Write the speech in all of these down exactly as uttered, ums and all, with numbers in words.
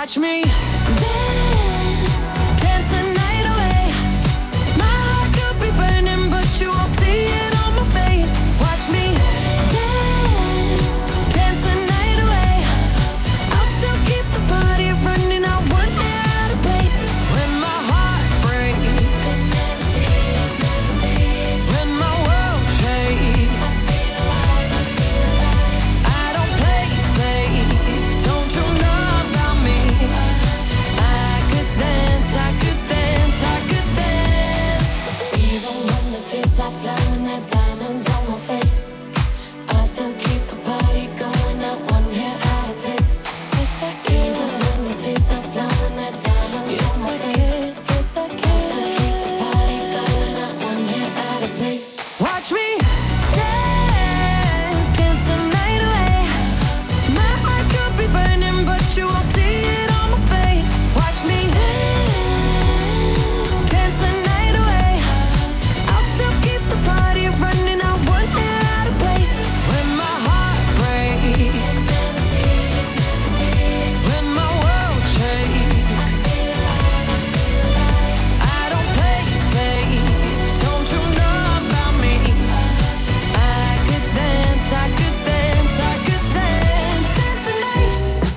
Watch me dance, dance the night away. My heart could be burning, but you won't see it on my face. Watch me dance, dance the night away. I'll still keep the party running, I won't hear out of place. When my heart breaks, when my world shakes, I don't play safe, don't you know about me? I could dance, I could dance, I could dance. Even when the tears are flowing, there diamonds on my face, I still keep the party going, not one hair out of place. Yes, I can. Even when the tears are flowing, there diamonds on my face, yes, I can. I still keep the party going, not one hair out of place. Watch me dance, dance the night away. My heart could be burning, but you won't see it on my face. Watch me dance, dance the night away. I'll still keep the party running, I won't hear out of place. When my heart breaks, when my world shakes, I don't play safe, don't you know about me? I could dance, I could dance, I could dance, dance the night.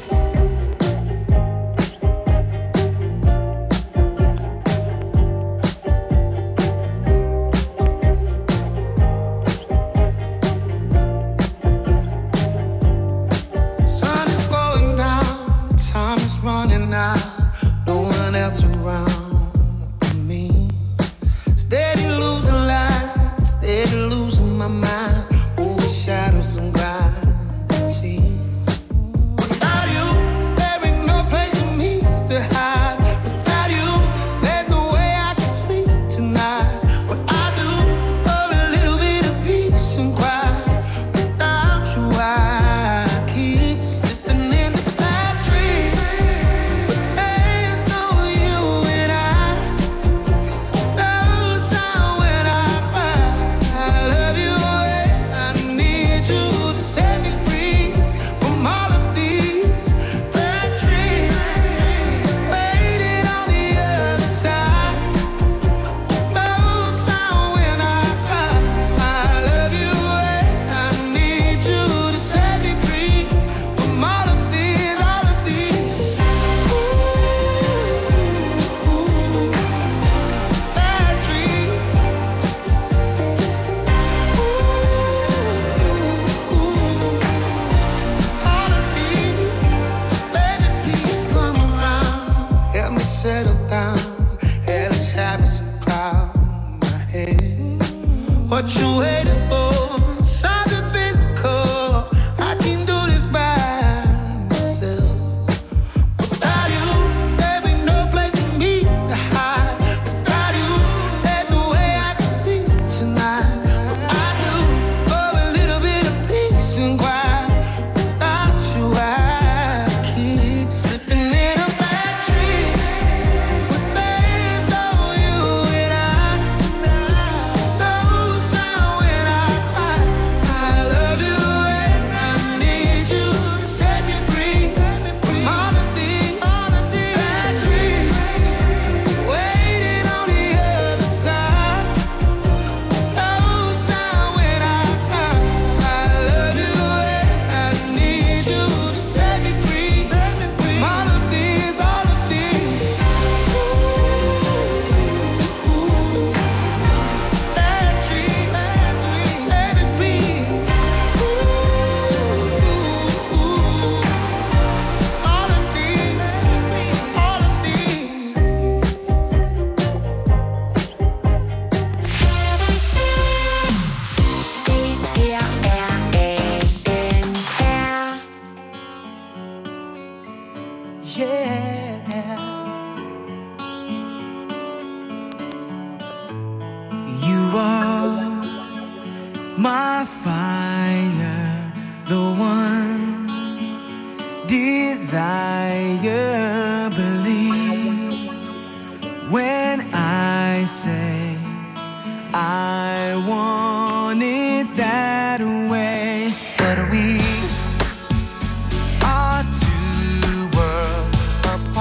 Sun is going down, time is running out, no one else around me. Steady losing light, steady losing my mind, over shadows and gravity. Without you, there ain't no place for me to hide. Without you, there's no way I can sleep tonight. What I do for a little bit of peace and quiet. Without you, I keep slipping into bad dreams. But there's no you and I. No sound when I cry. I love you, and I need you to set me free from all of these bad dreams. Waiting on the other side. No sound when I cry. I love you, and I need you to set me free from all of these, all of these. Ooh, bad dreams. All of these, baby, please come around. Help me settle down. Hellish habits of cloud my head. What you waiting for? Something physical. I can do this by myself. Without you, there ain't no place for me to hide. Without you, there's no way I can sleep tonight. What I do for a little bit of peace and quiet. Without you, I keep slipping into bad dreams. But there's no you and I. No sound when I cry. I love you, and I need you to set me free from all of these bad dreams. Waiting on the other side. No sound when I cry. I love you, and I need you to set me free from all of these, all of these. Bad dreams, baby, please. All of these, all of these. Yeah. You are my fire, the one desire. Believe when I say I want it that way. But we are two worlds apart.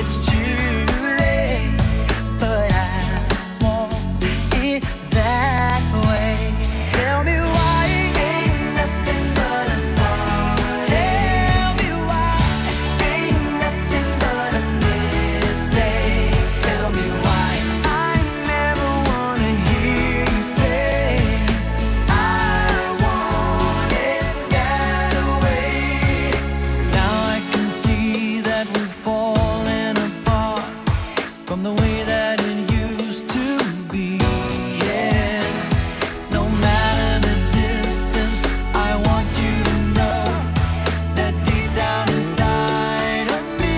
it's too late, but I want it that way. Tell me why ain't nothing but a thought. Tell me why ain't nothing but a mistake. Tell me why I never wanna hear you say I want it that way. Now I can see that we've fallen apart from the way that it used to be. Yeah, no matter the distance, I want you to know that deep down inside of me,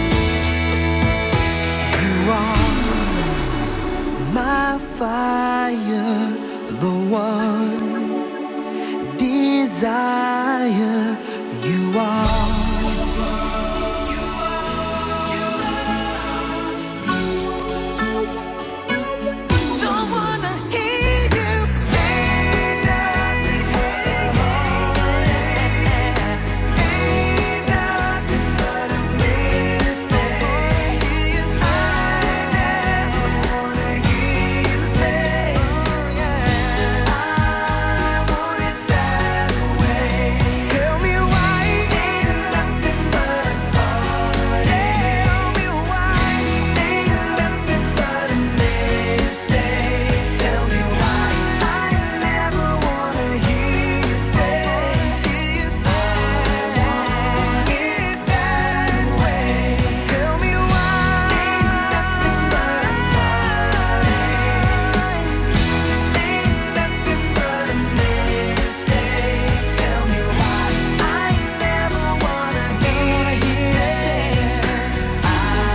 you are my fire, the one desire. You are. Don't wanna hear you say nothing. Ain't nothing but a mistake. I never wanna hear you say I want it that way. Tell me why ain't nothing but a thought. Tell me why ain't nothing but a mistake. Tell me why I never wanna hear you say I want it that way. Tell me why ain't nothing but a thought. Ain't nothing but a mistake. Tell me why I never wanna hear you say I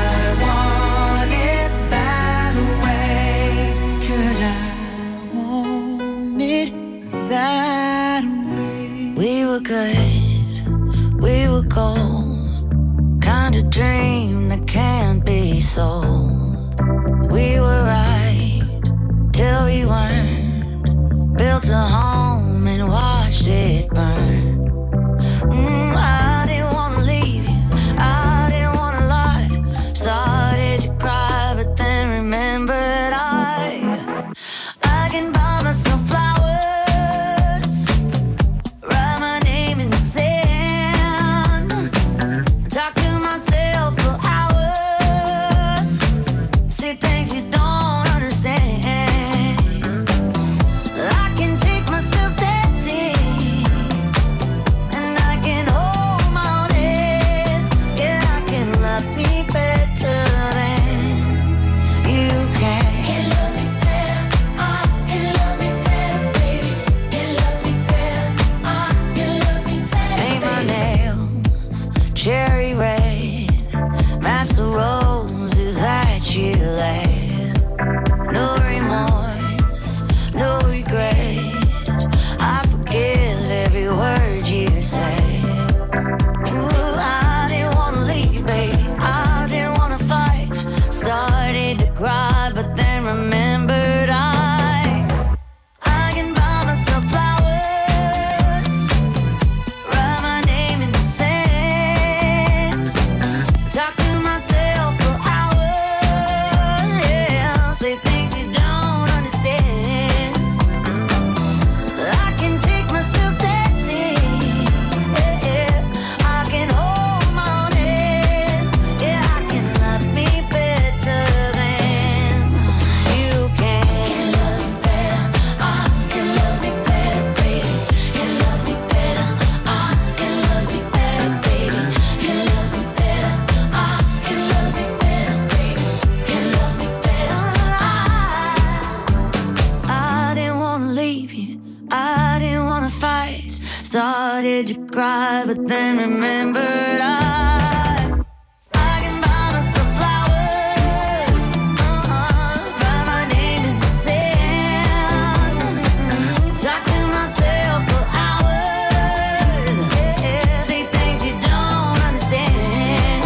want it that way. 'Cause I want it that way. We were good, we were gold, kind of dream that can't be sold. We were right till we weren't, built a home and watched it burn. Mm, I didn't wanna leave you, I didn't wanna lie. Started to cry, but then remembered I I can buy myself flowers, write my name in the sand, talk to myself for hours, see things you don't understand. I can take myself dancing, and I can hold my own head. Yeah, I can love me better than you can. Can love me better, I can love me better, baby. Can love me better, I can love me better. Paint my nails cherry red, match the roses that you laid. No remorse, no regret. I forgive every word you say. Ooh, I didn't wanna leave you, baby. I didn't wanna fight. Started to cry, but then remembered I I can buy myself flowers, write my name in the sand, talk to myself for hours. Yeah, say things you don't understand. I can take myself dancing. Yeah, I can hold my own head. Yeah, I can love me better than you can. Can love me better, I can love me better, baby. Can love me better, I can love me better, baby. Can love me better, I can love me better, baby. Can love me better, I I didn't wanna leave you, I didn't wanna fight. Started to cry, but then remembered I I can buy myself flowers, uh-uh, write my name in the sand, talk to myself for hours. Yeah, say things you don't understand.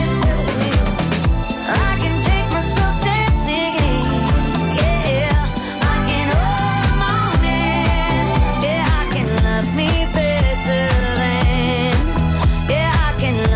I can take myself dancing. Yeah, I can hold my own hand. Yeah, I can love me better than. Yeah, I can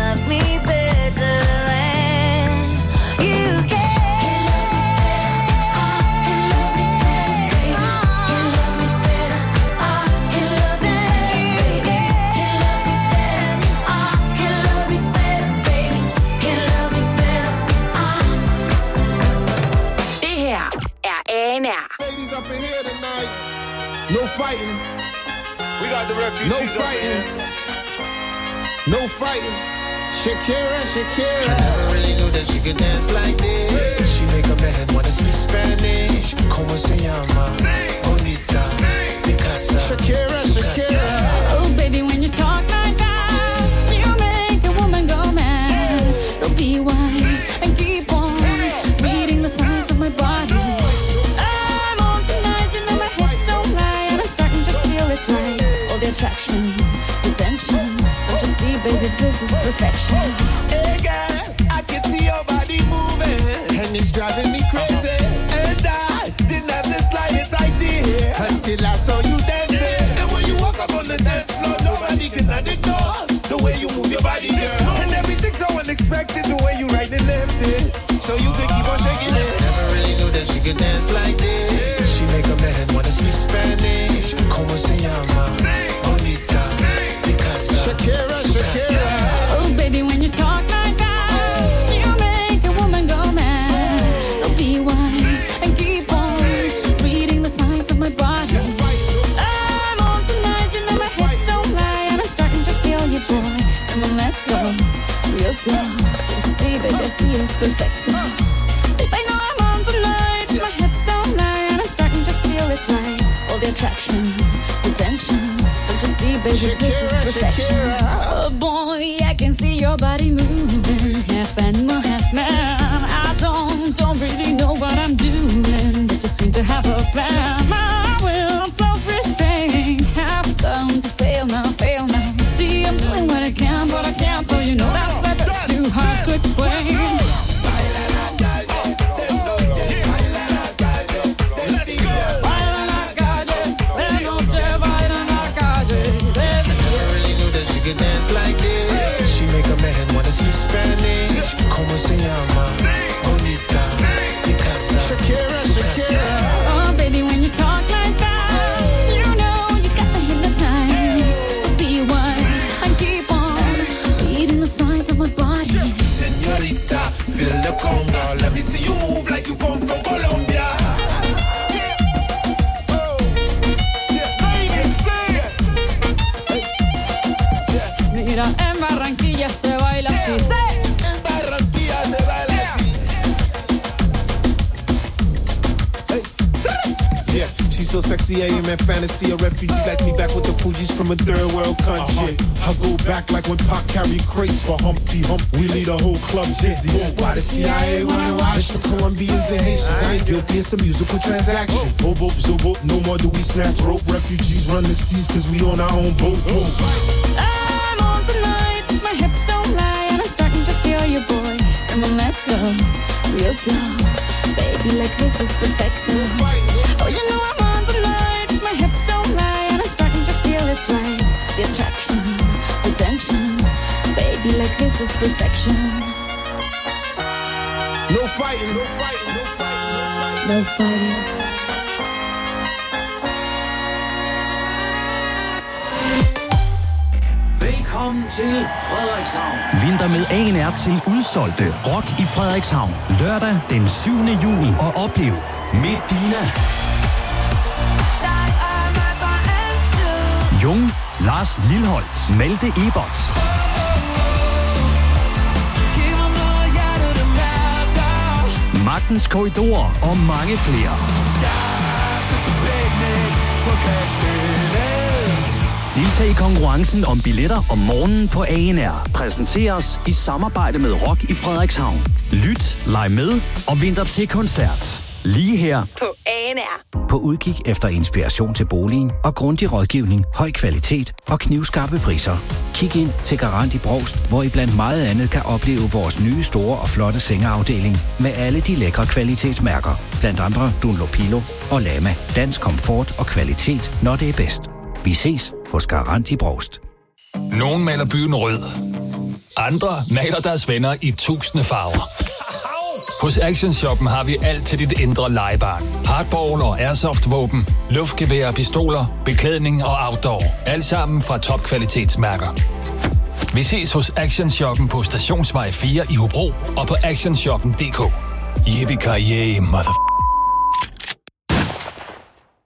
fighting. We got the refugees. No fighting. No fighting. Shakira, Shakira. I never really knew that she could dance like this. She make a man wanna speak Spanish. Como se llama? Bonita. Picasa. Shakira, Shakira. Oh, baby, when you talk like that, you make a woman go mad. So be wise and keep on reading the signs of my body. I'm on tonight, you know my hips don't lie, and I'm starting to feel it's right. All the attraction, the tension. Don't you see, baby, this is perfection. Hey girl, I can see your body moving, And it's driving me crazy. and I didn't have the slightest idea Until I saw you dancing. And when you walk up on the dance floor, nobody can ignore the way you move your body, girl. And everything's so unexpected, the way you right and left it, So you could keep on shaking it. Never really knew that she could dance like this. She make a man wanna speak Spanish. Como se llama? Bonita. Picasa. Shakira, Shakira. Oh, baby, when you talk like that, you make a woman go mad. So be wise and keep on reading the signs of my body. I'm on tonight, you know my hips don't lie, and I'm starting to feel you, boy. Come on, let's go real slow. Don't you see, baby, I see it's perfect. I know I'm on tonight, my hips don't lie, and I'm starting to feel it's right. All the attraction, the tension. Don't you see, baby, this is Shakira, perfection. Shakira. Oh boy, I can see your body moving, half animal, half man. I don't, don't really know what I'm doing, but you seem to have a plan. My will and self-restraint have come to fail now, fail now. See, I'm doing what I can, but I can't, so you know that's a bit too hard to explain. Could dance like this. She make a man wanna speak Spanish. Como se llama? Bonita. Picasa. Shakira, Shakira. Oh, baby, when you talk like that, you know you got me hypnotized. So be wise and keep on reading the signs of my body. Señorita, feel the conga. Let me see you move like you come from Colombia. Mira, en Barranquilla se baila así. ¡Sí! En Barranquilla se baila así. Yeah, she's so sexy, I am in fantasy. A refugee like me back with the Fugees from a third world country. I go back like when Pac carried crates for Humpty Hump. We lead a whole club dizzy. Why the C I A wanna watch the Colombians and Haitians? I ain't guilty, it's a musical transaction. Boop, boop, zoop, boop, no more do we snatch rope. Refugees run the seas cause we on our own boat. I'm on tonight, my hips don't lie, and I'm starting to feel you, boy. Come on, let's go real slow. Baby, like this is perfect. Oh, you know I'm on tonight, my hips don't lie, and I'm starting to feel it's right. The attraction, the tension. Baby, like this is perfection. No fighting, no fighting, no fighting, No fighting. Velkommen til Frederikshavn. Vinter med A and R til udsolgte Rock i Frederikshavn. Lørdag den syvende juni. Og oplev Medina, Jung, Lars Lilholt, Malte Ebert, Magtens Korridorer og mange flere. Deltag i konkurrencen om billetter om morgenen på A and R. Præsenteres i samarbejde med Rock i Frederikshavn. Lyt, leg med og vinter til koncert. Lige her På A and R. På udkig efter inspiration til boligen og grundig rådgivning, høj kvalitet og knivskarpe priser. Kig ind til Garant i Brovst, hvor I blandt meget andet kan opleve vores nye store og flotte sengeafdeling med alle de lækre kvalitetsmærker. Blandt andre Dunlopillo og Lama. Dansk komfort og kvalitet, når det er bedst. Vi ses hos Garant i Brovst. Nogen maler byen rød. Andre maler deres venner i tusinde farver. Hos Action Shoppen har vi alt til dit indre legebarn. Hardball og airsoft-våben, luftgevær, pistoler, beklædning og outdoor. Alt sammen fra topkvalitetsmærker. Vi ses hos Action Shoppen på Stationsvej fire i Hobro og på actionshoppen punktum d k. Yippie-ki-yay, mother...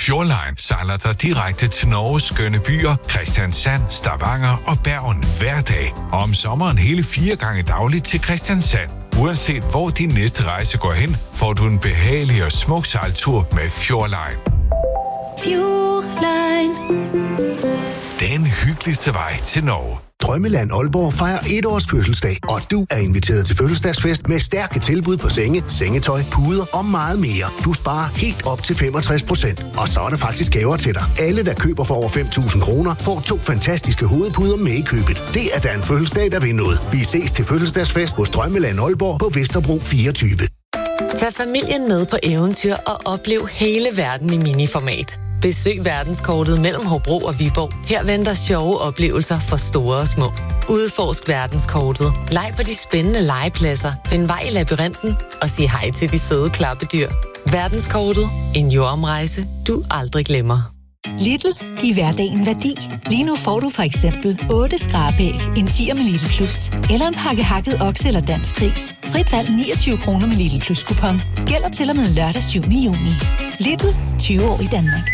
Fjordline sejler dig direkte til Norges skønne byer, Kristiansand, Stavanger og Bergen hver dag. Og om sommeren hele fire gange dagligt til Kristiansand. Uanset hvor din næste rejse går hen, får du en behagelig og smuk sejltur med Fjordline. Fjordline. Den hyggeligste vej til Norge. Drømmeland Aalborg fejrer et års fødselsdag, og du er inviteret til fødselsdagsfest med stærke tilbud på senge, sengetøj, puder og meget mere. Du sparer helt op til femogtres procent, og så er der faktisk gaver til dig. Alle, der køber for over fem tusind kroner, får to fantastiske hovedpuder med i købet. Det er da en fødselsdag, der vil noget. Vi ses til fødselsdagsfest hos Drømmeland Aalborg på Vesterbro fireogtyve. Tag familien med på eventyr og oplev hele verden i miniformat. Besøg verdenskortet mellem Hobro og Viborg. Her venter sjove oplevelser for store og små. Udforsk verdenskortet. Leg på de spændende legepladser. Find vej i labyrinten og sig hej til de søde klappedyr. Verdenskortet. En jordomrejse, du aldrig glemmer. Lidl. Giv hverdagen værdi. Lige nu får du for eksempel otte skrabæg, en tier med Lidl Plus. Eller en pakke hakket okse eller dansk gris. Frit valg niogtyve kroner med Lidl Plus kupon. Gælder til og med lørdag syvende juni. Lidl. tyve år i Danmark.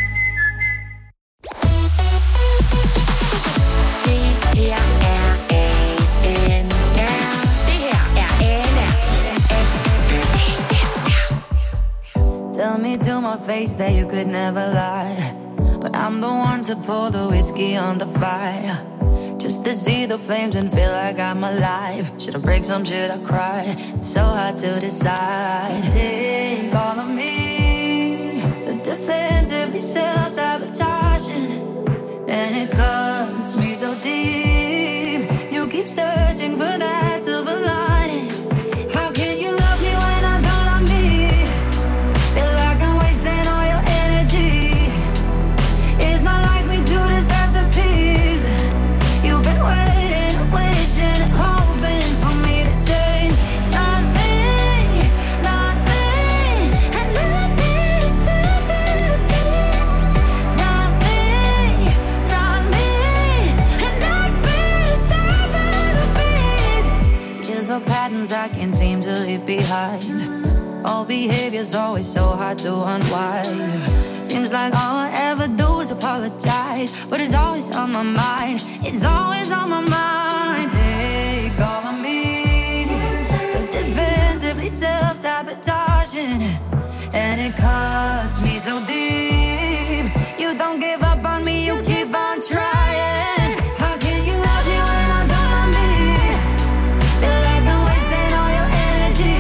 Det her er A N R. Det her er A N R. Tell me to my face that you could never lie, but I'm the one to pour the whiskey on the fire, just to see the flames and feel like I'm alive. Should I break some, should I cry? It's so hard to decide. Take all of me, the defensively self-sabotaging, and it cuts me so deep. You keep searching for that silver lining. How can you love me when I don't love me? Feel like I'm wasting all your energy. Is my life me to deserve the peace? You've been waiting and wishing and hoping for me to change. Not me, not me, and not me to step in peace. Not me, not me, and not me to step in peace. Kills of patterns I can't seem to leave behind. All behavior's always so hard to unwind. Seems like all I ever do is apologize, but it's always on my mind. It's always on my mind. Take all of me, but defensively self-sabotaging, and it cuts me so deep. You don't give up on me, you keep on trying. How can you love me when I don't love me? Feel like I'm wasting all your energy.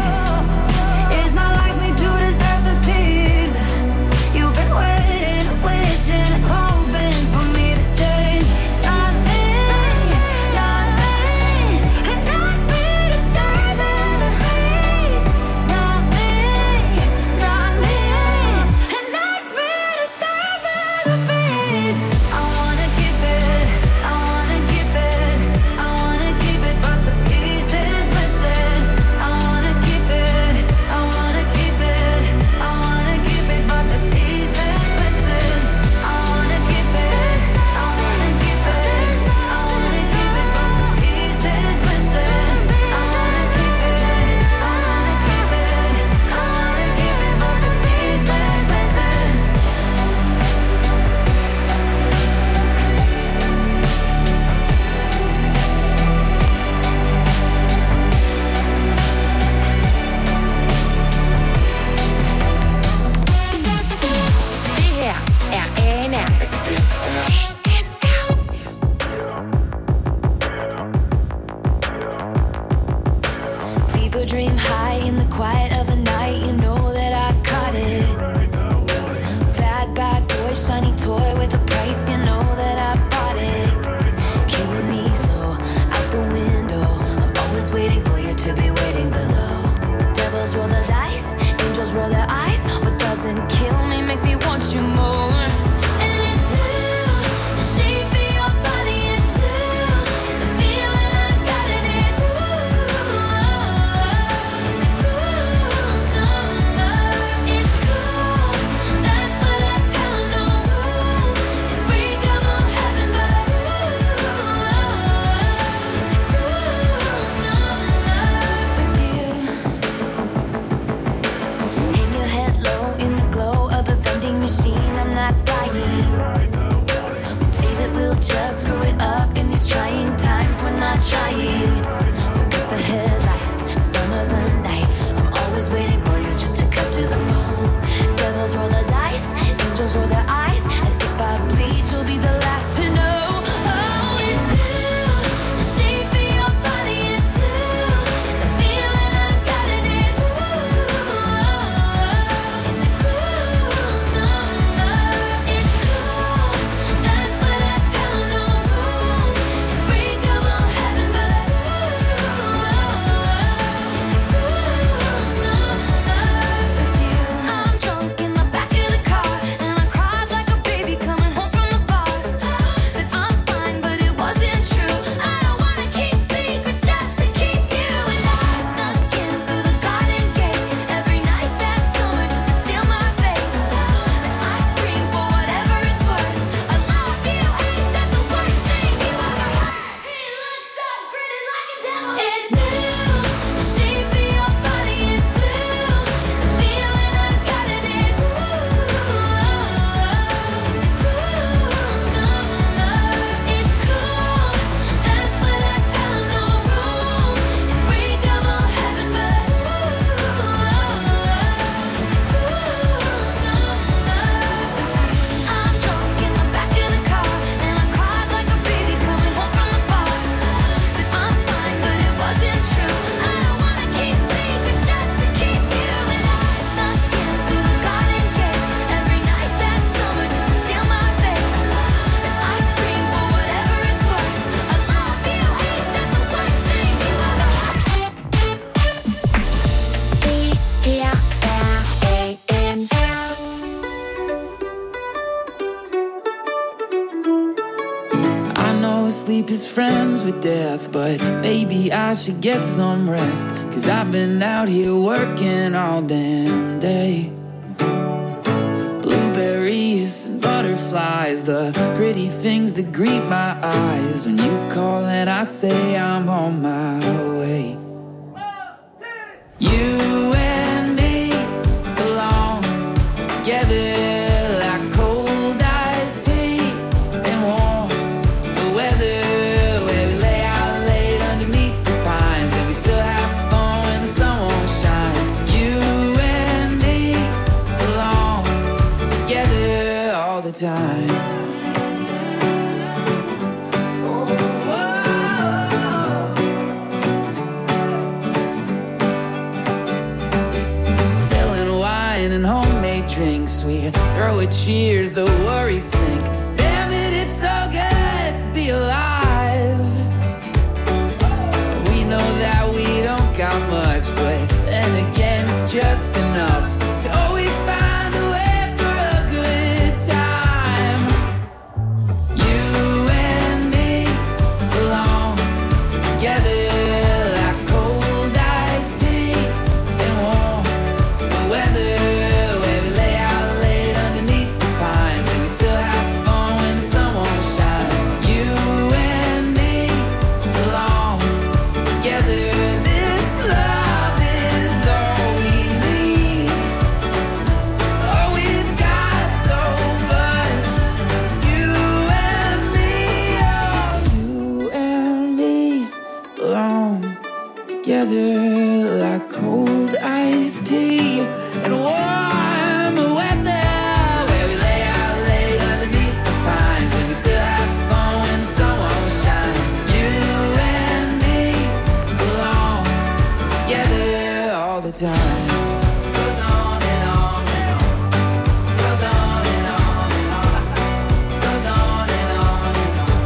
Is my life me to deserve the peace? You've been waiting and wishing and hoping for me to change. Not me, not me, and not me to step in a haze. Not me, not me, and not me to step in a peace. I wanna keep it, I wanna keep it, I wanna keep it, but the piece is missing. I wanna keep it, I wanna keep it, I wanna keep it, but this piece is missing. I wanna keep it, I wanna keep it, I wanna keep it, but the piece is missing. I wanna keep it, I wanna keep it, I wanna keep it, but this piece is missing. Det her er A N R. People dream high in the quiet of the night. You know that I caught it. Bad, bad boy, shiny toy with a price. You know that I bought it. Killing me slow, out the window. I'm always waiting for you to be waiting below. Devils roll the dice, angels roll their eyes. What doesn't kill me makes me want you more. And it's blue, the shape of your body is blue. The feeling I got it, it's blue. It's blue. trying. So cut the headlights, summer's a knife. I'm always waiting for you just to cut to the bone. Devils roll the dice, angels roll their eyes, and if I bleed, you'll be the last to know. Oh, it's blue, the shape of your body is blue. The feeling I've got it is blue. It's a cruel summer. It's cool, that's what I tell 'em. No rules, unbreakable heaven, but ooh, it's a cruel summer with you. I'm drunk in the back of the car, and I cried like a baby coming home from the bar. Said I'm fine, but it wasn't true. I don't wanna keep secrets just to keep you. And I snuck in through the garden gate every night that summer just to seal my fate. Then I scream for whatever it's worth. I love you, ain't that the worst thing you ever heard? He looks so gritty like a devil. It's blue, the shape of your body is blue. The feeling I've got it is blue. It's a cruel summer. It's cool, that's what I tell 'em. No rules, unbreakable heaven, but ooh, it's a cruel summer. I'm drunk in the back of the car, and I cried like a baby coming home from the bar. Said I'm fine, but it wasn't true. I don't wanna keep secrets just to keep you. And I snuck in through the garden gate every night that summer just to seal my fate. Then I scream for whatever it's worth. I love you, ain't that the worst thing you ever heard? B L A N L. I know sleep is friends with death, but maybe I should get some rest. Cause I've been out here working all damn day. Blueberries and butterflies, the pretty things that greet my eyes. When you call and I say I'm on my way. You and me belong together like cold iced tea and warm the weather, where we lay out late underneath the pines, and we still have fun when the sun won't shine. You and me belong together all the time. Spilling wine and homemade drinks, we throw a cheers, the worries sink. Damn it, it's so good to be alive. We know that we don't got much, but then again it's just enough to always find a way for a good time. You and me belong together like cold iced tea and warm the weather, where we lay out late underneath the pines, and we still have fun when the sun won't shine. You and me belong together. This love is all we need. Oh, we've got so much. You and me, oh, you and me belong together like cold iced tea and warm weather, where we lay out late underneath the pines, and we still have fun when the sun won't shine. You and me belong together all the time. Goes on and on and on. Goes on and on and on. Goes on and on and on.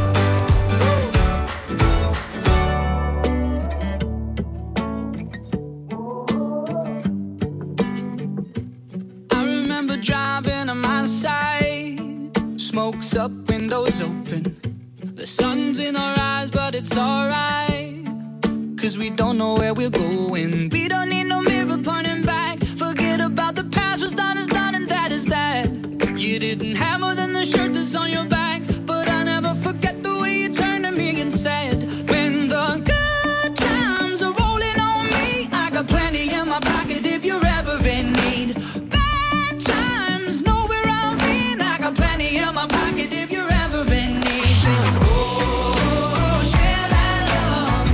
I remember driving on my side, smokes up, windows open. The sun's in our eyes, but it's alright, cause we don't know where we're going. We don't need no mirror pointing back. Forget about the past, what's done is done, and that is that. You didn't have more than the shirt that's on your back, but I'll never forget the way you turned to me and said, when the good times are rolling on me, I got plenty in my pocket if you're ever in need. Bad times know where I've been, I got plenty in my pocket if you're ever in need. Oh, share that love.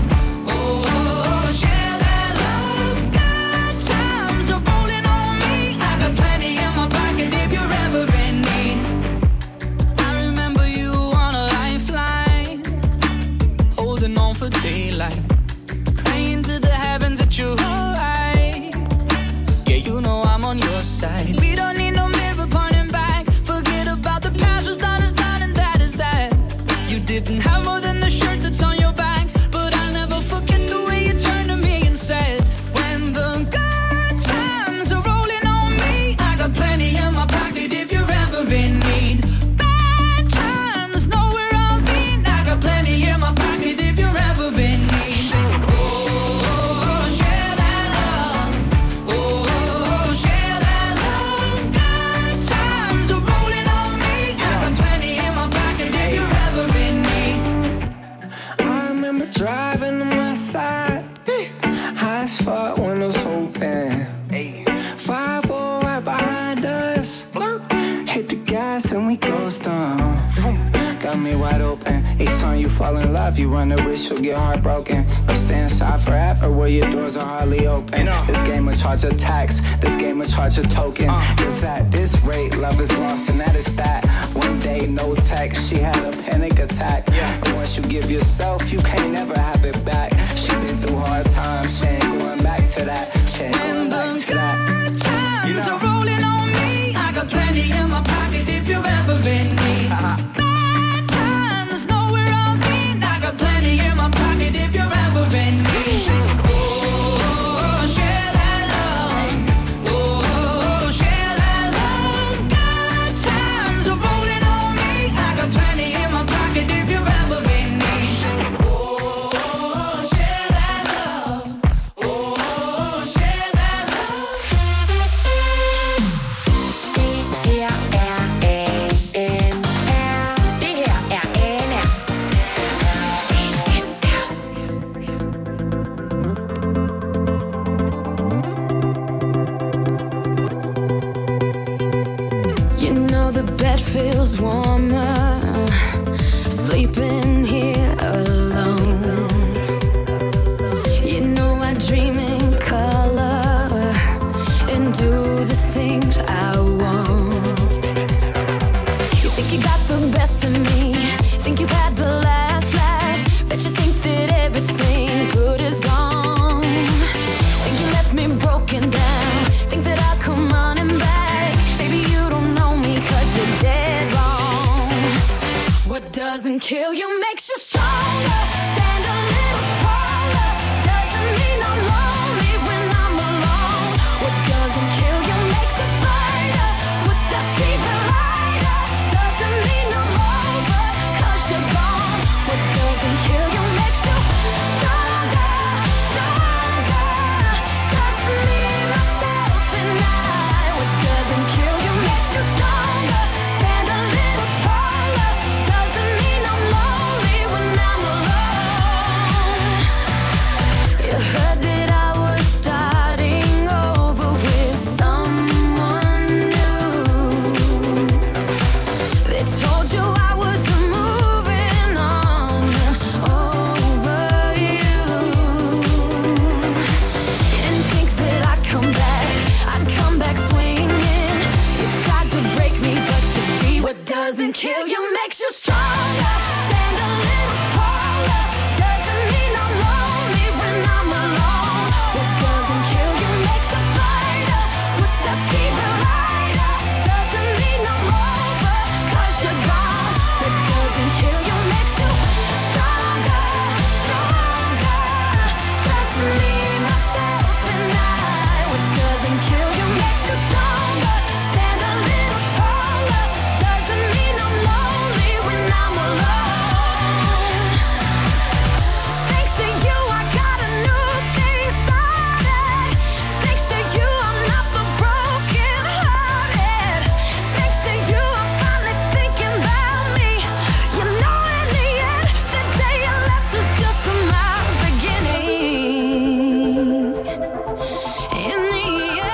me ghost on. Got me wide open. Each time you fall in love, you run the risk you'll get heartbroken. Or stay inside forever where your doors are hardly open. This game will charge a tax, this game will charge a token. Cause at this rate, love is lost and that is that. One day, no text, she had a panic attack. And once you give yourself, you can't never have it back. She been through hard times, she ain't going back to that. She ain't going back to that. You know? Are rolling on me. I got plenty in my pocket if you've ever been me. Bad times, nowhere I've been. I got plenty in my pocket if you've ever been me. Oh, share that love. Oh, share that love. Good times are rolling on me. I got plenty in my pocket if you've ever been me. Oh, share that love. Oh, share that love. Det her er A N R. Det her er A N R. You know the bed feels warmer, sleeping here alone. You know I dream in color and do the things I want. You think you got the best of me, think you've had the last laugh. Bet you think that everything good is gone. Think you left me broken down, think that I'll come running back. Baby, you don't know me 'cause you're dead wrong. What doesn't kill you makes you stronger. Stand a little taller. Doesn't mean I'm lonely when I'm alone. What doesn't kill you makes a fighter. Footsteps even lighter. Doesn't mean I'm over 'cause you're gone. What doesn't kill you makes you stronger, stronger. Just me, myself, and I. What doesn't kill you makes you stronger. Stand a little taller. Doesn't mean I'm lonely when I'm alone. You heard that I was starting over with someone new. They told you I was moving on over you. You didn't think that I'd come back, I'd come back swinging. You tried to break me, but you see what doesn't kill you makes you stronger. Stand a little taller. Doesn't mean I'm lonely when I'm alone. What doesn't kill you makes a fighter. Footsteps even lighter. Doesn't mean I'm over 'cause you're gone. What doesn't kill you makes you stronger, stronger. Just me, myself, and I. What doesn't kill you makes you stronger. Stand a little taller. Doesn't mean I'm lonely when I'm alone. Thanks to you, I got a new thing started. Thanks to you, I'm not the broken hearted. Thanks to you, I'm finally thinking about me. You know, in the end, the day you left was just my beginning. In the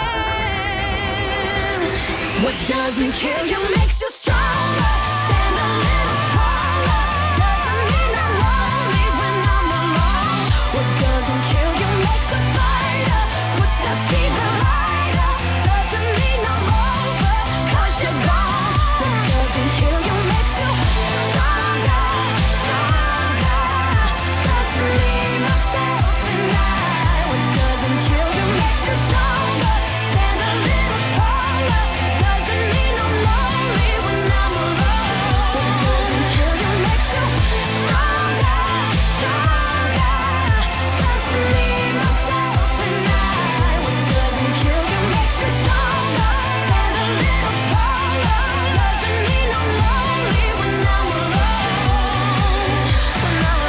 end, what doesn't kill you makes you stronger. Stand a little taller. Doesn't mean I'm lonely when I'm alone. What doesn't kill you makes a fighter. Footsteps even lighter. Doesn't mean I'm over 'cause you're gone. What doesn't kill you makes you stronger, stronger. Just me, myself, and I. What doesn't kill you makes you stronger. Stand a little taller. Doesn't mean I'm lonely when I'm alone. What doesn't kill you makes you stronger, stronger. Just me, myself, and I. What doesn't kill you makes you stronger. Stand a little taller. Doesn't mean I'm lonely when I'm alone. When I'm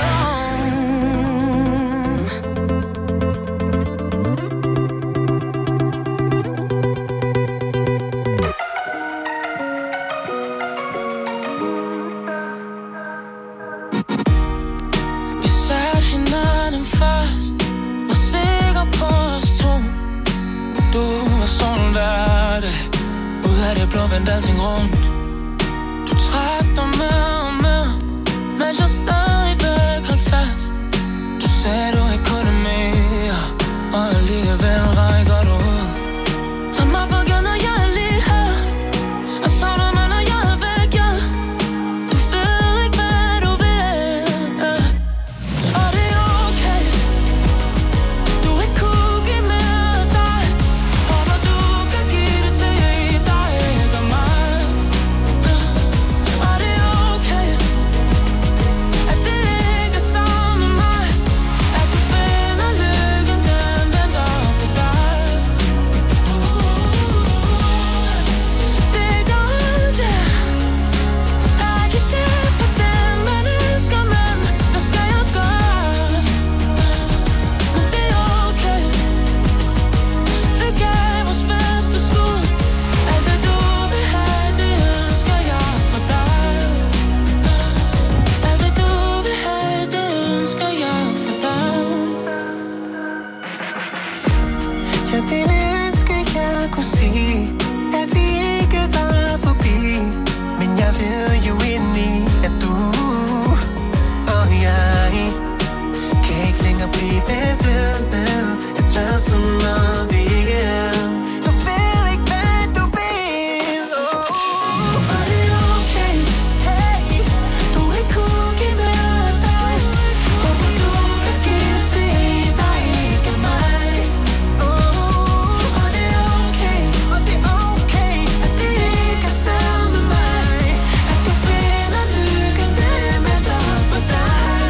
Vi satte hinanden først, var sikker på os to. Du var sådan hverdag, ud af det blå vendte alting rundt. Du Du trak dig mere og mere, mens jeg stadigvæk holdt fast. Du sagde du ikke kunne mere, og alligevel rækker du ud. Tag mig for givet, når jeg er lige her, og savner mig, når jeg er væk, ja. Du ved ikke, hvad du vil, ja. Og det er okay, du ikke kunne give mere af dig. Håber du kan give det til dig, ikke mig, ja. Og det er okay, at det ikke er sammen med mig, at du finder lykken, den venter på dig. Det er godt, ja. Jeg kan se på den, man elsker, men hvad skal jeg gøre? Men det er okay, vi gav vores bedste skud. Alt det du vil have, det ønsker jeg for dig. Alt det du vil have, det ønsker jeg for dig. Jeg ville ønske, jeg kunne sige, at vi ikke var forbi. Men jeg ved jo indeni, at du og jeg kan ikke længere blive ved med at lade som om vi ikke er. Du ved ikke, hvad du vil, oh. Og det er okay, hey, du ikke kunne give mere af dig. Håber du kan give det til dig, ikke mig, oh. Og det er okay, og det er okay, at det ikke er sammen med mig, at du finder lykken, den venter på dig.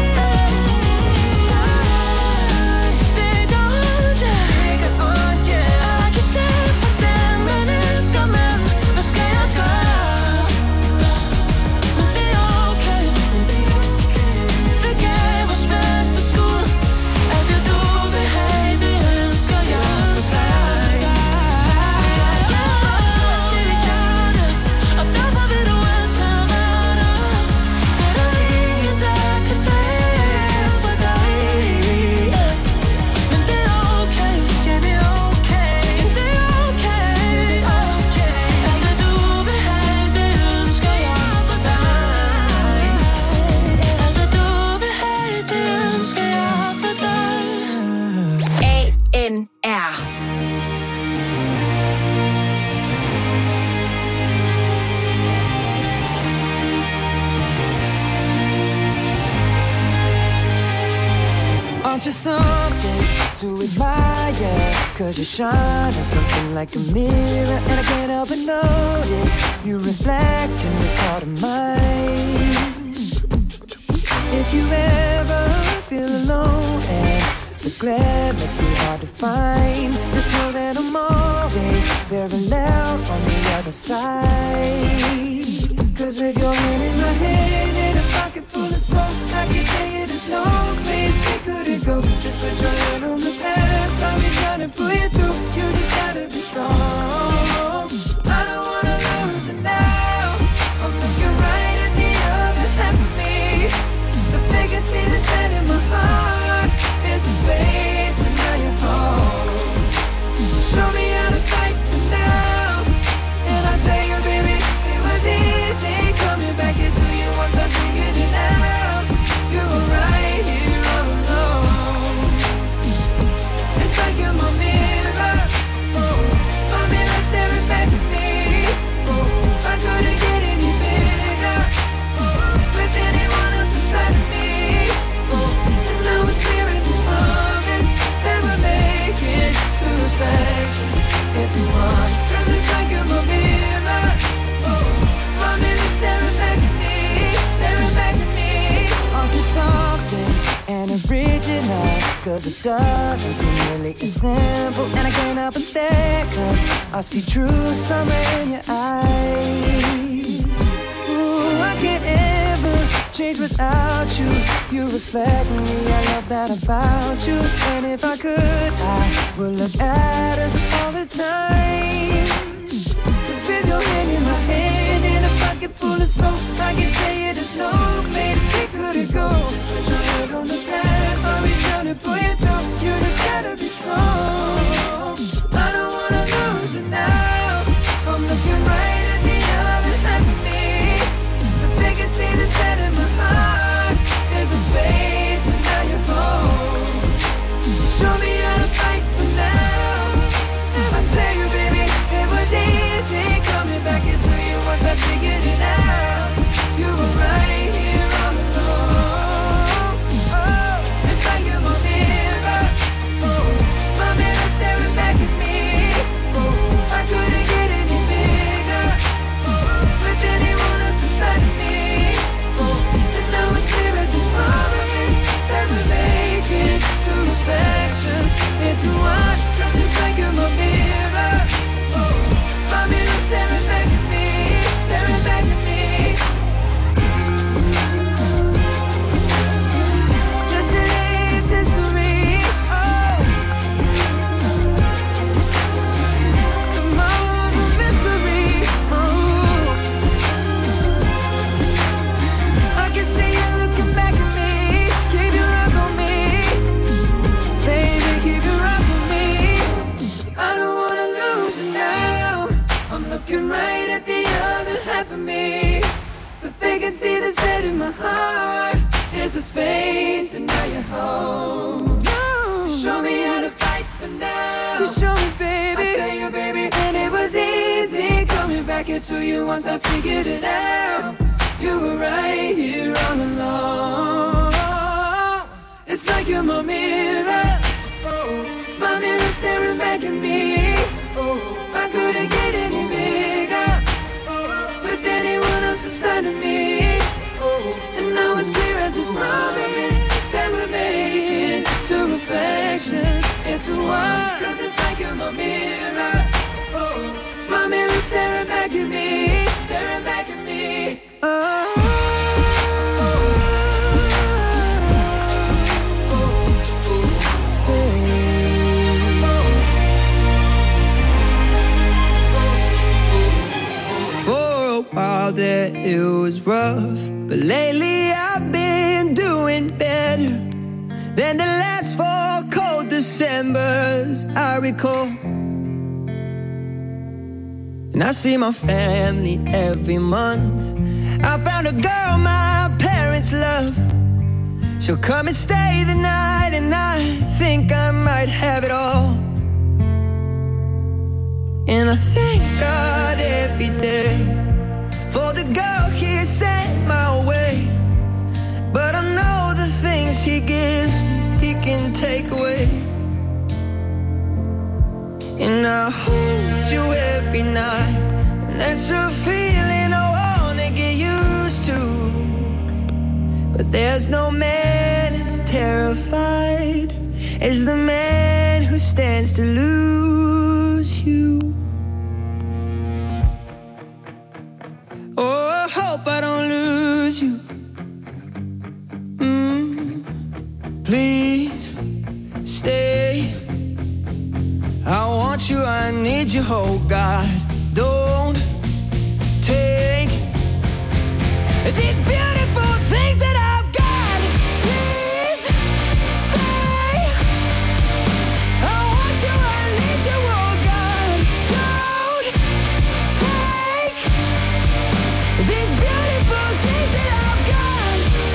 Det er godt, ja. Det er godt, ja. Jeg kan se på den, man elsker, men hvad skal jeg gøre? Men det er okay, vi gav vores bedste skud. Alt det du vil have, det ønsker jeg for dig. Og derfor vil du altid være der. Det er der ingen, der kan tage fra dig. Men det er okay, ja, det er okay. Det er okay, okay. Alt det du vil have, det ønsker jeg for dig. Alt det du vil have, det ønsker jeg for dig. A N R. Aren't you something to admire? Cause you shine at something like a mirror, and I can't help but notice you reflect in this heart of mine. If you ever feel alone and the glare makes me hard to find, just know that I'm always very loud on the other side. Cause with your hand in my hand and a pocket full of soul, I can tell you there's no place we couldn't go. Just put your hand on the past, I'll be trying to pull you through. You just gotta be strong. I don't wanna lose you now. I'm looking right at the other half of me. The biggest thing that's set in my heart is the space, and now you're home. Show me how to fight for now, and I'll tell you, baby, it was easy coming back into you once I figured it out. You were right here all alone. It's like you're my mirror, oh, my mirror staring back at me. Oh, I couldn't get any bigger, oh, with anyone else beside me. Oh, and now it's clear as this promise that we're making two reflections into one. Cause it's like you're my mirror, oh, my mirror staring back at me, staring back at me. Aren't you something and original? Cause it doesn't seem really as simple, and I can't help but stare, cause I see true summer in your eyes. Ooh, I can't ever change without you. You reflect me, I love that about you. And if I could, I would look at us all the time. Just with your hand in my hand and a pocket full of soap, I can tell you there's no place we couldn't go. Just put your head on the past, I'll be trying to pull you through. You just gotta be strong. I don't wanna lose you now. I'm looking right at the other half of me. my heart is a space, and now you're home. No. Show me how to fight for now. You show me, baby. I tell you, baby, and it was easy coming back into you once I figured it out. You were right here all along. It's like you're my mirror. Oh, my mirror staring back at me. Oh, I couldn't get any bigger with anyone else beside of me. Oh, and now it's clear as this promise that we're making two reflections into one. Cause it's like you're my mirror. Oh, my mirror staring back at me, staring back at me. Oh. While there it was rough, but lately I've been doing better than the last four cold Decembers I recall. And I see my family every month. I found a girl my parents love. She'll come and stay the night, and I think I might have it all. And I thank God every day for the girl he sent my way. But I know the things he gives me, he can take away. And I hold you every night, and that's a feeling I wanna get used to. But there's no man as terrified as the man who stands to lose you. Oh, I hope I don't lose you. Mm, please stay. I want you, I need you, oh God. Don't take these beautiful things that I've got. Please stay. I want you, I need you, oh God. Don't take these beautiful things that I've got.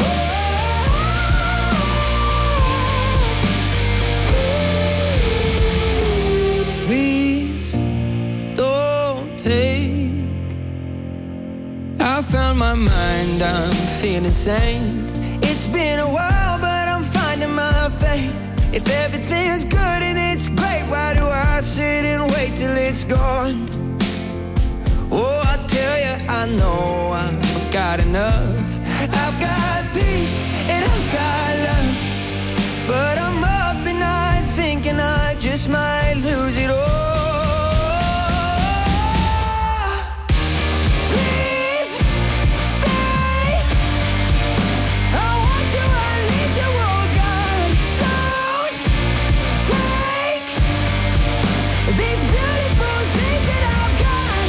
Oh, please don't take. I found my mind, I'm feeling sane. It's been a while, but I'm finding my faith. If everything's good and it's great, why do I sit and wait till it's gone? Oh, I tell you, I know I've got enough. I've got peace and I've got love. But I'm up at night thinking I just might lose it all. Please stay. I want you, I need you, oh God. Don't take these beautiful things that I've got.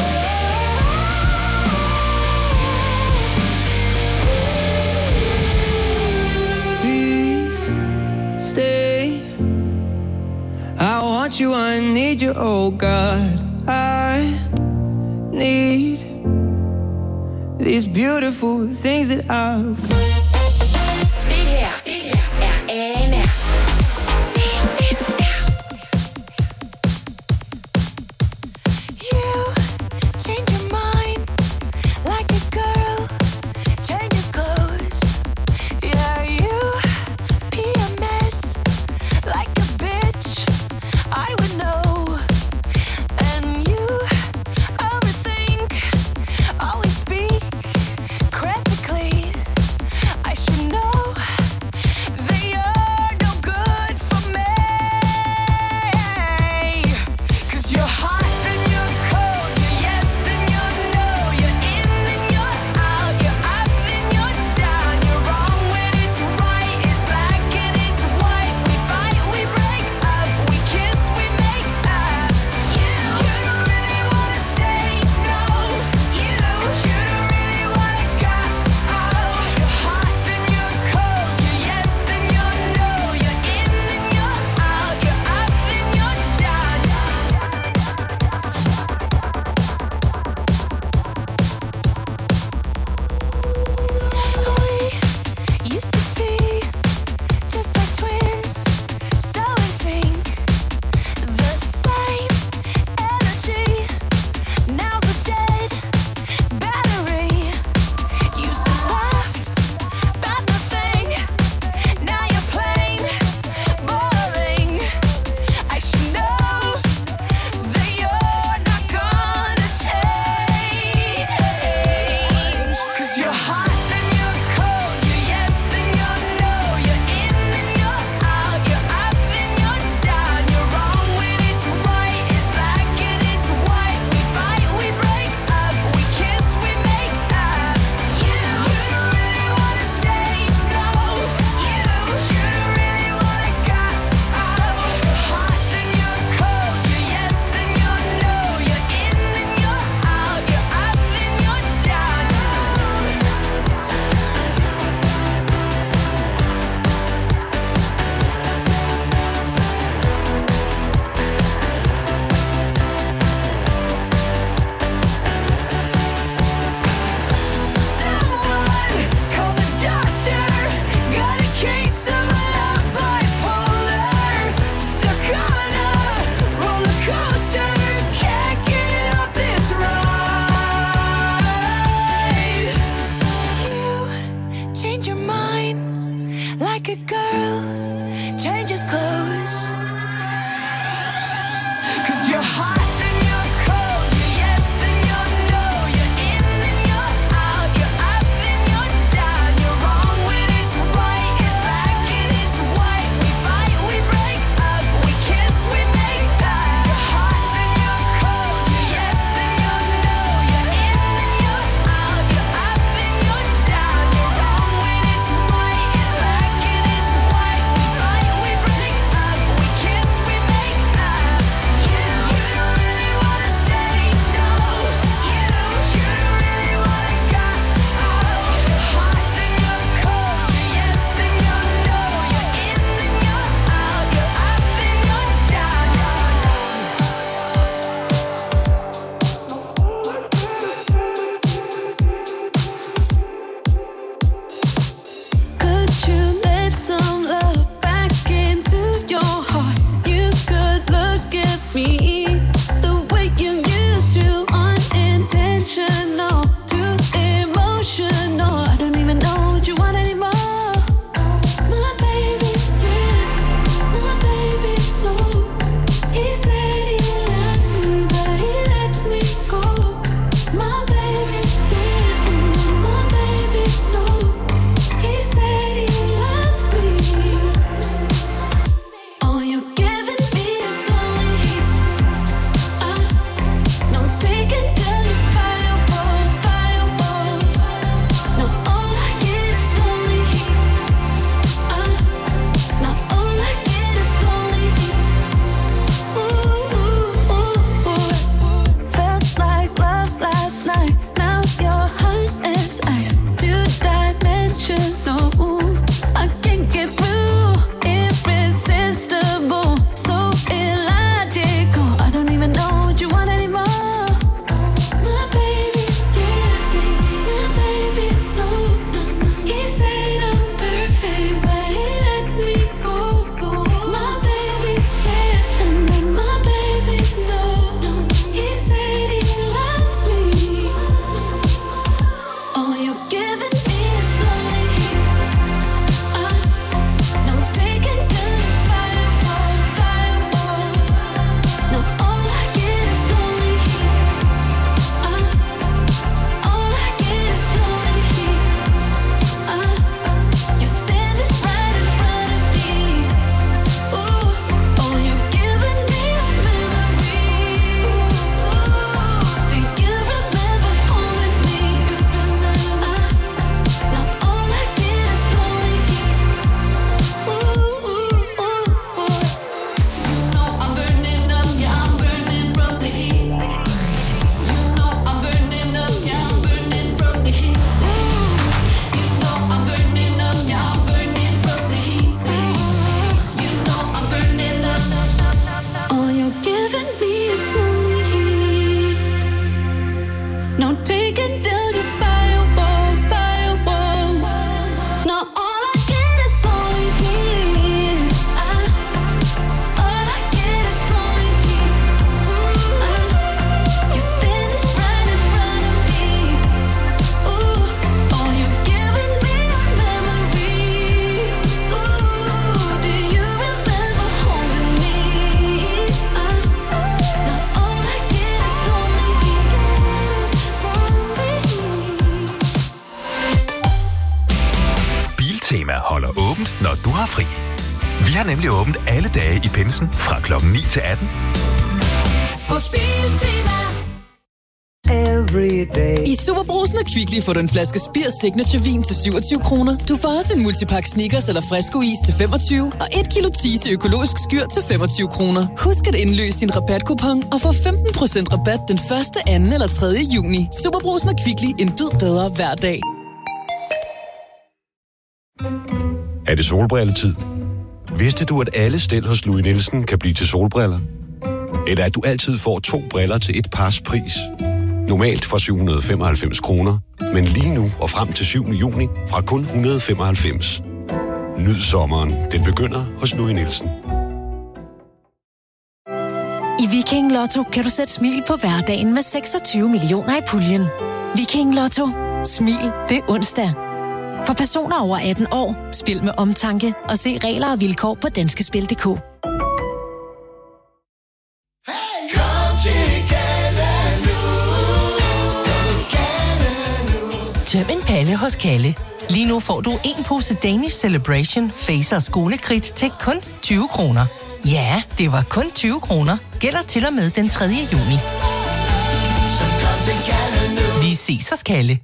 Please stay. I want you, I need you, oh God. I need these beautiful things that I've got. Det her, det her er A N R. You change your mind like a girl changes clothes. Yeah, you be a mess like a bitch. I would know. And you overthink, always speak critically sommerfri. Vi har nemlig åbent alle dage i pinsen fra klokken ni til atten. Hos Biltema. I Superbrugsen og Kvickly får du en flaske Spir Signature Vin til syvogtyve kroner. Du får også en multipakke Snickers eller Fresco-is til femogtyve og et kilo Tise økologisk skyr til femogtyve kroner. Husk at indløse din rabatkupon og få femten procent rabat den første, anden eller tredje juni. Superbrugsen og Kvickly, en bid bedre hver dag. Er det solbrilletid? Vidste du, at alle stel hos Louis Nielsen kan blive til solbriller? Eller at du altid får to briller til et pars pris? Normalt for syv hundrede og femoghalvfems kroner, men lige nu og frem til syvende juni fra kun et hundrede og femoghalvfems. Nyd sommeren. Den begynder hos Louis Nielsen. I Viking Lotto kan du sætte smil på hverdagen med seksogtyve millioner i puljen. Viking Lotto. Smil det er onsdag. For personer over atten år, spil med omtanke og se regler og vilkår på danskespil punktum d k. Tøm en pande hos Kalle. Lige nu får du en pose Danish Celebration Facer skolekridt til kun tyve kroner. Ja, det var kun tyve kroner. Gælder til og med den tredje juni. Vi ses hos Kalle.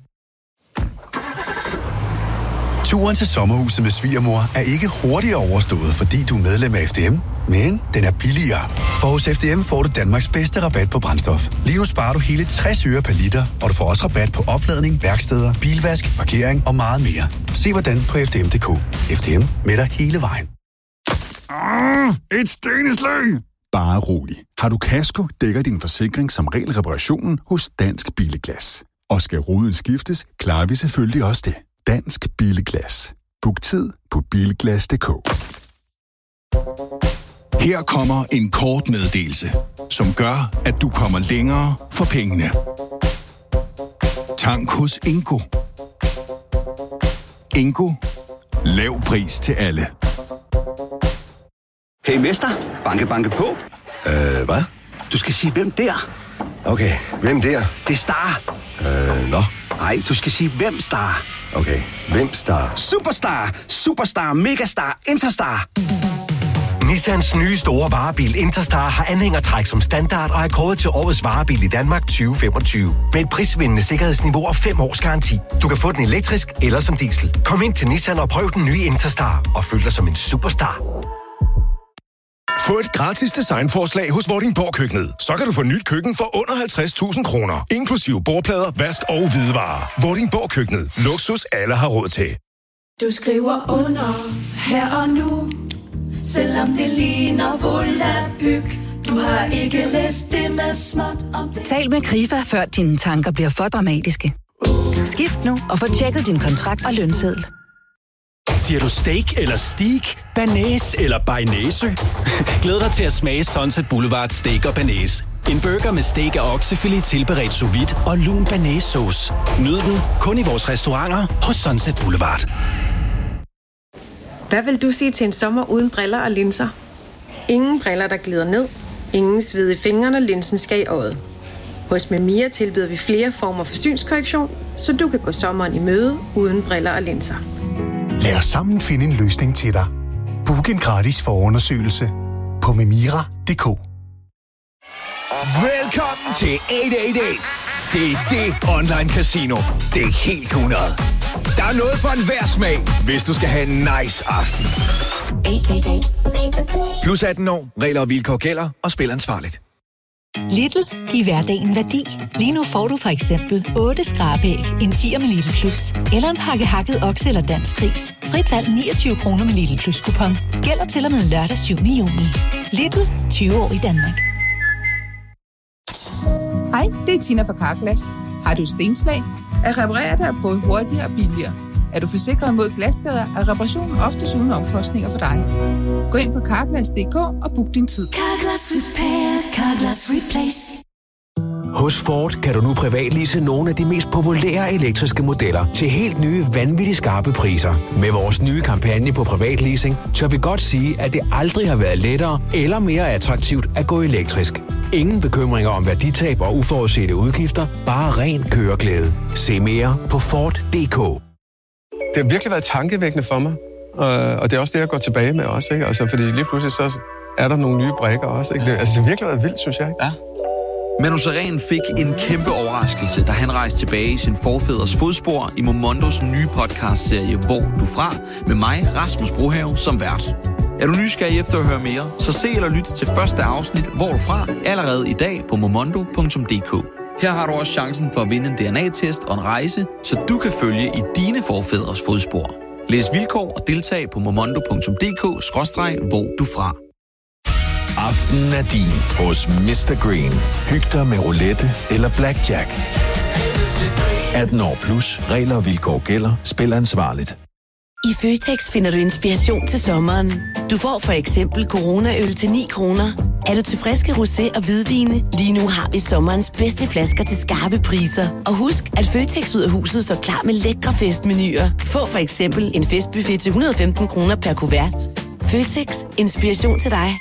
Turen til sommerhuset med svigermor er ikke hurtigere overstået, fordi du er medlem af F D M, men den er billigere. For hos F D M får du Danmarks bedste rabat på brændstof. Lige nu sparer du hele tres øre per liter, og du får også rabat på opladning, værksteder, bilvask, parkering og meget mere. Se hvordan på f d m punktum d k. F D M med dig hele vejen. Ah, et steneslag! Bare rolig. Har du kasko, dækker din forsikring som regel reparationen hos Dansk Bilglas. Og skal ruden skiftes, klarer vi selvfølgelig også det. Dansk Bilglas. Book tid på bilglas punktum d k. Her kommer en kort meddelelse, som gør, at du kommer længere for pengene. Tank hos Ingo. Ingo. Lav pris til alle. Hey mester, banke banke på. Øh, hvad? Du skal sige, hvem der? Okay, hvem der? Det er Star. Øh, nå. Nej, du skal sige, hvem Star. Okay, hvem Star? Superstar, Superstar, Megastar, Interstar. Nissans nye store varebil Interstar har anhængertræk som standard og er kåret til årets varebil i Danmark tyve femogtyve. Med et prisvindende sikkerhedsniveau og fem års garanti. Du kan få den elektrisk eller som diesel. Kom ind til Nissan og prøv den nye Interstar og føl dig som en superstar. Få et gratis designforslag hos Vordingborg Køkkenet. Så kan du få nyt køkken for under halvtreds tusind kroner. Inklusive bordplader, vask og hvidevarer. Vordingborg Køkkenet. Luksus alle har råd til. Du skriver under her og nu, selvom det ligner volapyk. Du har ikke læst det med småt om det. Tal med Krifa, før dine tanker bliver for dramatiske. Skift nu og få tjekket din kontrakt og lønseddel. Siger du steak eller steak? Banæs eller bearnaise? Glæd dig til at smage Sunset Boulevard Steak og Banæs. En burger med steak og oksefilet tilberedt sous vide og lun banæssauce. Nyd den kun i vores restauranter hos Sunset Boulevard. Hvad vil du sige til en sommer uden briller og linser? Ingen briller, der glider ned. Ingen sved i fingrene, og linsen skal i øjet. Hos Memia tilbyder vi flere former for synskorrektion, så du kan gå sommeren i møde uden briller og linser. Lad os sammen finde en løsning til dig. Book en gratis forundersøgelse på memira punktum d k. Velkommen til otte otte otte. Det er det online casino. Det er helt hundrede. Der er noget for enhver smag, hvis du skal have en nice aften. Plus atten år. Regler og vilkår gælder, og spil ansvarligt. Lidl. Giv hverdagen værdi. Lige nu får du for eksempel otte skrabæg, en tier med Lidl Plus, eller en pakke hakket okse eller dansk gris. Frit valg niogtyve kroner med Lidl Plus kupon. Gælder til og med lørdag syvende juni. Lidl. tyve år i Danmark. Hej, det er Tina fra Carglass. Har du stenslag? At reparere det er både hurtigere og billigere. Er du forsikret mod glasskader, er reparationen oftest uden omkostninger for dig. Gå ind på carglass punktum d k og book din tid. Carglass Repair, Carglass Replace. Hos Ford kan du nu privatlease nogle af de mest populære elektriske modeller til helt nye, vanvittigt skarpe priser. Med vores nye kampagne på privatleasing, tør vi godt sige, at det aldrig har været lettere eller mere attraktivt at gå elektrisk. Ingen bekymringer om værditab og uforudsete udgifter, bare ren køreglæde. Se mere på Ford punktum d k. Det har virkelig været tankevækkende for mig Øh, og det er også det, jeg går tilbage med også, ikke? Altså, fordi lige pludselig så er der nogle nye brækker også, ikke? Det, altså, det har virkelig været vildt, synes jeg, ikke? Ja. Manu Sareen fik en kæmpe overraskelse, da han rejste tilbage i sin forfædres fodspor i Momondos nye podcastserie Hvor du fra, med mig, Rasmus Brohave, som vært. Er du nysgerrig efter at høre mere, så se eller lyt til første afsnit Hvor du fra, allerede i dag på momondo punktum d k. Her har du også chancen for at vinde en D N A-test og en rejse, så du kan følge i dine forfædres fodspor. Læs vilkår og deltag på momondo punktum d k skråstreg hvor du fra. Aftenen er din hos mister Green. Hyg dig med roulette eller blackjack. atten år plus. Regler og vilkår gælder. Spil ansvarligt. I Føtex finder du inspiration til sommeren. Du får for eksempel Corona-øl til ni kroner. Er du til friske rosé og hvidvine? Lige nu har vi sommerens bedste flasker til skarpe priser. Og husk, at Føtex ud af huset står klar med lækre festmenuer. Få for eksempel en festbuffet til et hundrede og femten kroner per kuvert. Føtex. Inspiration til dig.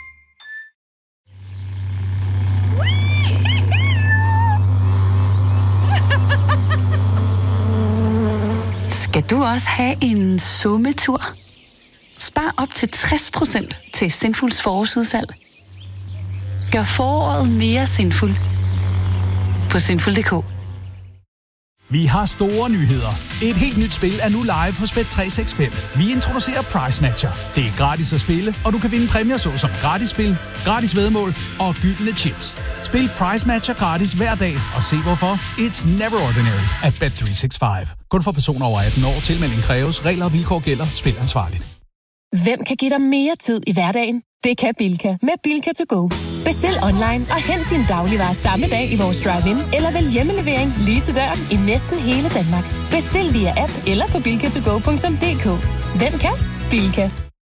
Skal du også have en sommetur? Spar op til tres procent til Sinfuls forårsudsalg. Gør foråret mere sinful på sinful punktum d k. Vi har store nyheder. Et helt nyt spil er nu live hos Bet tre seks fem. Vi introducerer Price Matcher. Det er gratis at spille, og du kan vinde præmier såsom gratis spil, gratis væddemål og gyldne chips. Spil Price Matcher gratis hver dag, og se hvorfor. It's never ordinary at Bet tre seks fem. Kun for personer over atten år. Tilmelding kræves. Regler og vilkår gælder. Spil ansvarligt. Hvem kan give dig mere tid i hverdagen? Det kan Bilka med Bilka to go. Bestil online og hent din dagligvarer samme dag i vores drive-in, eller vælg hjemmelevering lige til døren i næsten hele Danmark. Bestil via app eller på bilka to go punktum d k. Hvem kan? Bilka.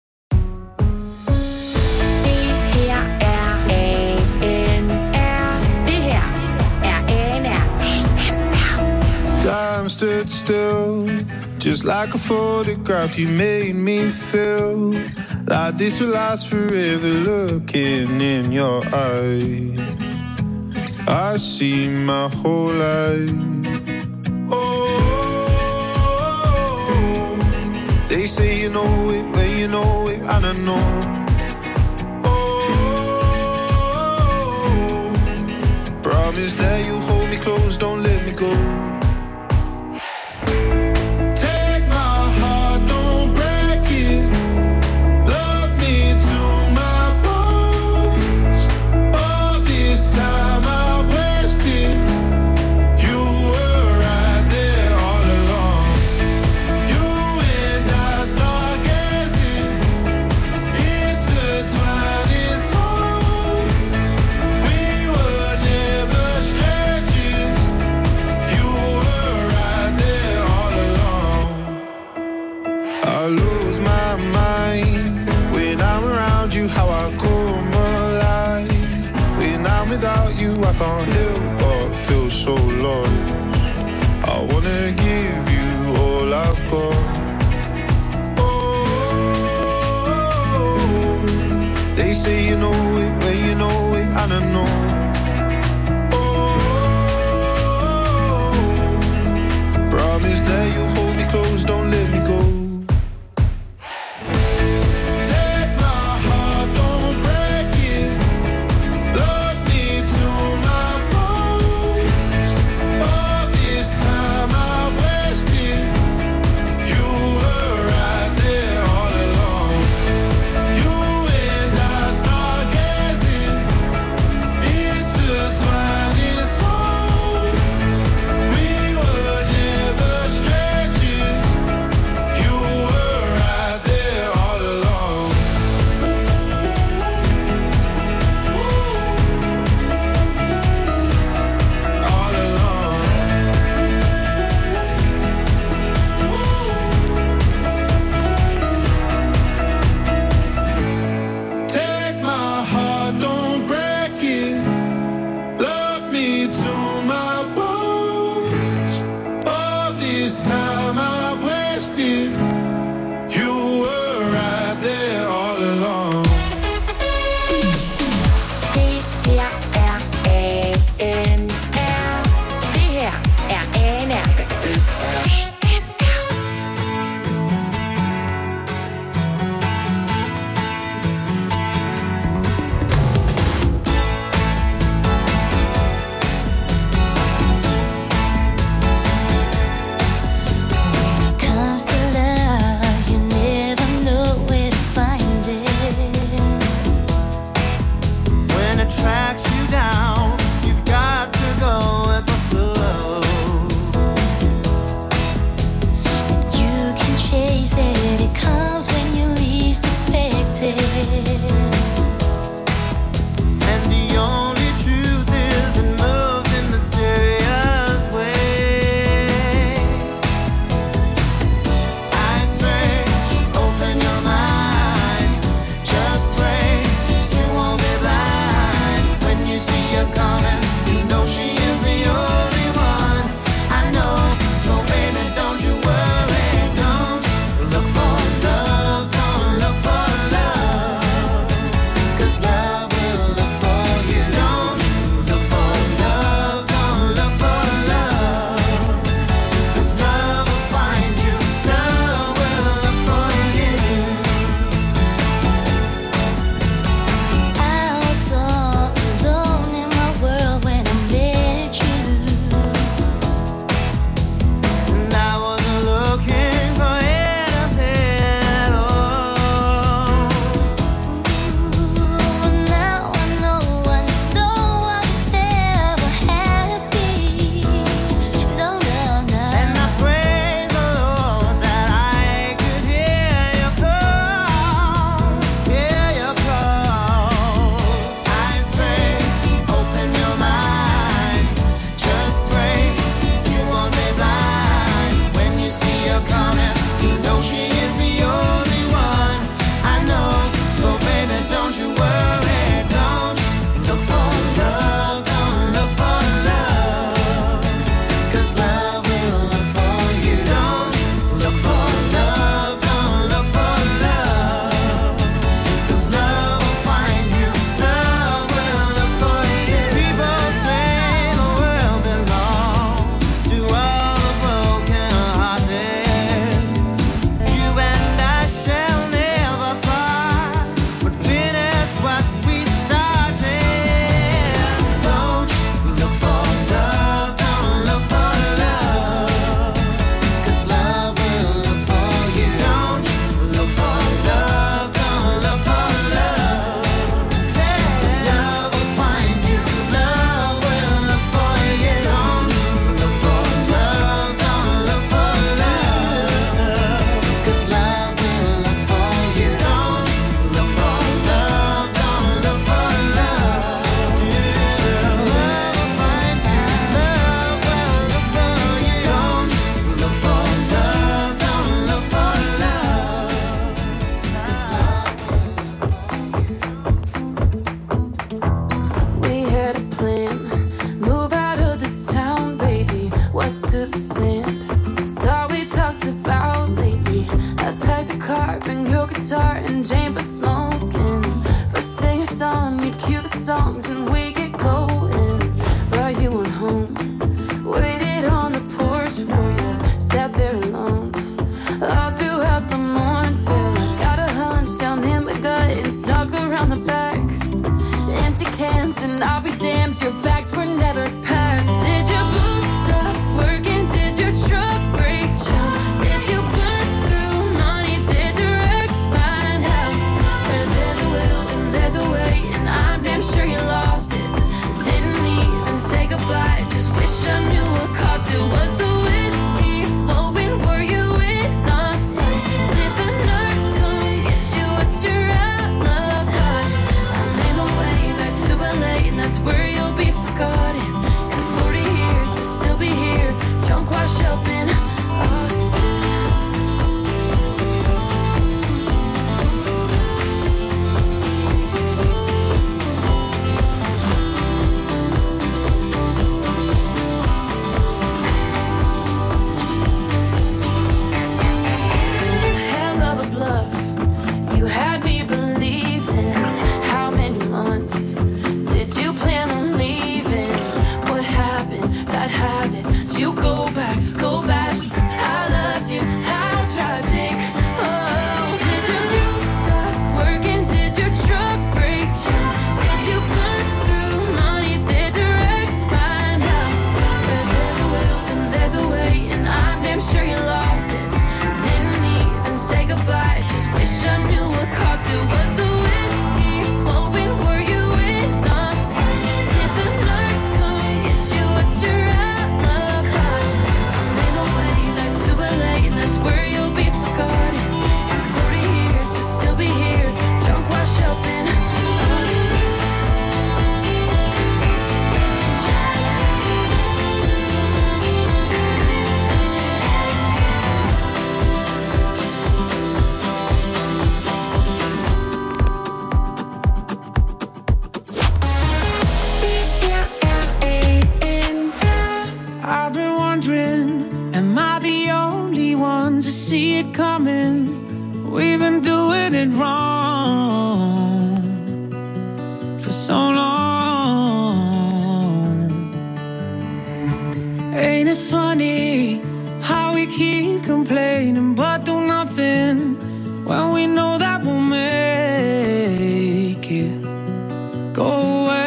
Time stood still, just like a photograph. You made me feel like this will last forever. Looking in your eyes, I see my whole life. Oh, they say you know it when you know it, and I know. Oh, promise that you hold me close, don't let me go. I can't help but feel so lost. I wanna give you all I've got. Oh, they say you know it when you know it, and I know. Oh, promise that you hold me close, don't let me go. cans, and I'll be damned, your bags were never packed. Did your boots stop working? Did your truck break down? Did you burn through money? Did your ex find out? Where there's a will and there's a way, and I'm damn sure you lost it. Didn't even say goodbye, just wish I knew what caused it. Was the whiskey flowing? Were you in a fight? Did the nurse come get you? What's your alibi? I made my way back to L A, and that's where you'll be forgotten. In forty years, you'll still be here, drunk, washed up in Austin. Hell of a bluff, you had me believing. How many months did you plan on leaving? What happened? Bad habits. Did you go back? Go back. I loved you. How tragic. Oh, did your boots stop working? Did your truck break down? Did you burn through money? Did your ex find out? Where there's a will and there's a way, and I'm damn sure you lost it. Didn't even say goodbye, just wish I knew what caused it. Was the whiskey flowing? Were you in a fight? Did the nurse come get you? What's your alibi? I made my way back to L A, and that's where you'll be forgotten. In forty years, you'll still be here, drunk, washed up in Austin. I've been wondering, am I the only one to see it coming? We've been doing it wrong for so long. Ain't it funny how we keep complaining but do nothing when we know that we'll make it go away?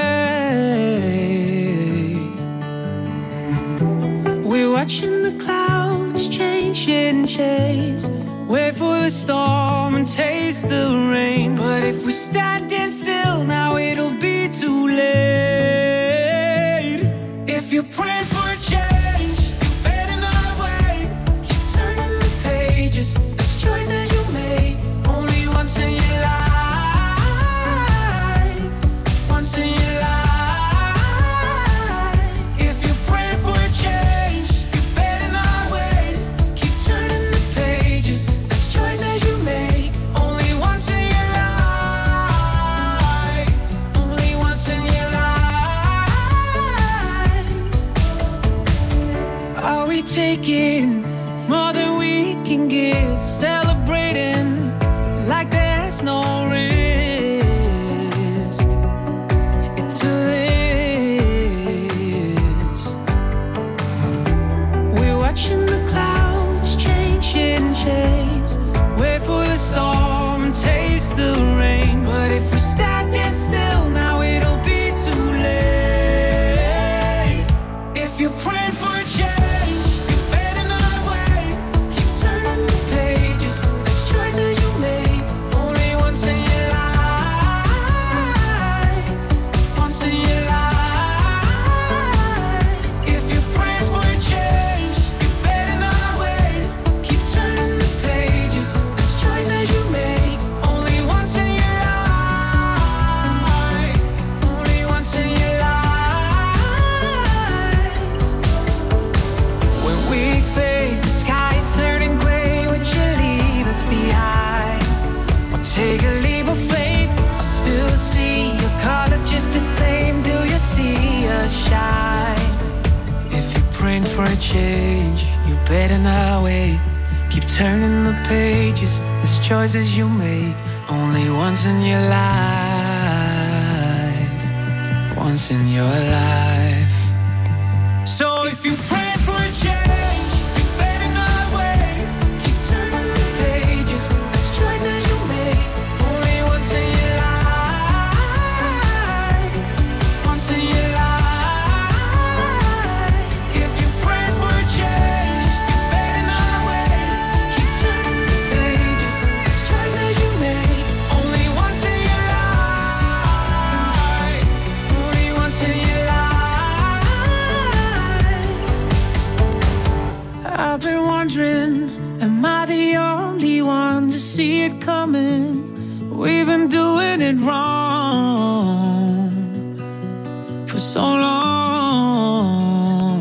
We're watching the clouds changing shapes, wait for the storm and taste the rain. But if we're standing still now, it'll be too late. If you're praying for a change, you better not wait. Keep turning the pages, there's choices you make only once in your life. Once in your life. If you're praying for a change, you better not wait. Keep turning the pages, there's choices you make only once in your life. Only once in your life. Are we taking more than we can give? Celebrating like there's no risk to this. We're watching the clouds changing shapes, wait for the storm and taste the rain. But if we're standing still now, it'll be too late. If you're praying for a change, you better not wait. Keep turning the pages, there's choices you make only once in your life. Once in your life. If you're praying for a change, you better not wait. Keep turning the pages, there's choices you make only once in your life. Only once in your life. When we fade, the sky's turning gray. Would you leave us behind? Or take a leap of faith? I still see your color just the same. Do you see us shine? If you're praying for a change, you better not wait. Keep turning the pages, there's choices you make only once in your life. Once in your life. So if you're praying for a change, you better not wait. Keep turning the pages, there's choices you make only once in your life. it coming. We've been doing it wrong for so long.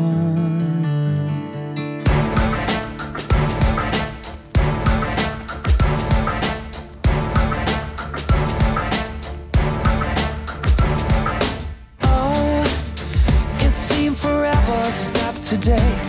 Oh, it seemed forever stopped today.